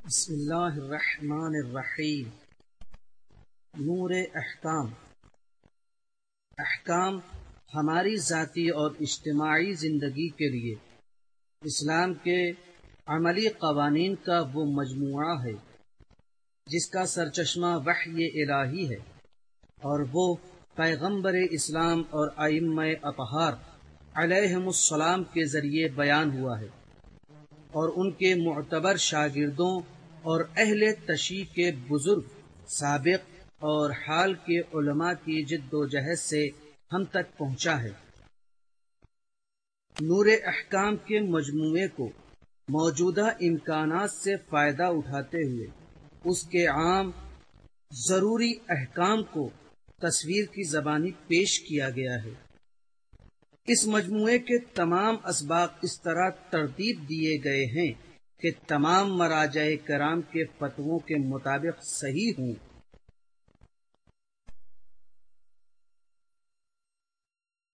بسم اللہ الرحمن الرحیم۔ نور احکام۔ احکام ہماری ذاتی اور اجتماعی زندگی کے لیے اسلام کے عملی قوانین کا وہ مجموعہ ہے جس کا سرچشمہ وحی الہی ہے، اور وہ پیغمبر اسلام اور ائمہ اطہار علیہم السلام کے ذریعے بیان ہوا ہے، اور ان کے معتبر شاگردوں اور اہل تشیع کے بزرگ سابق اور حال کے علماء کی جد و جہد سے ہم تک پہنچا ہے۔ نور احکام کے مجموعے کو موجودہ امکانات سے فائدہ اٹھاتے ہوئے اس کے عام ضروری احکام کو تصویر کی زبانی پیش کیا گیا ہے۔ اس مجموعے کے تمام اسباق اس طرح ترتیب دیے گئے ہیں کہ تمام مراجع کرام کے فتووں کے مطابق صحیح ہوں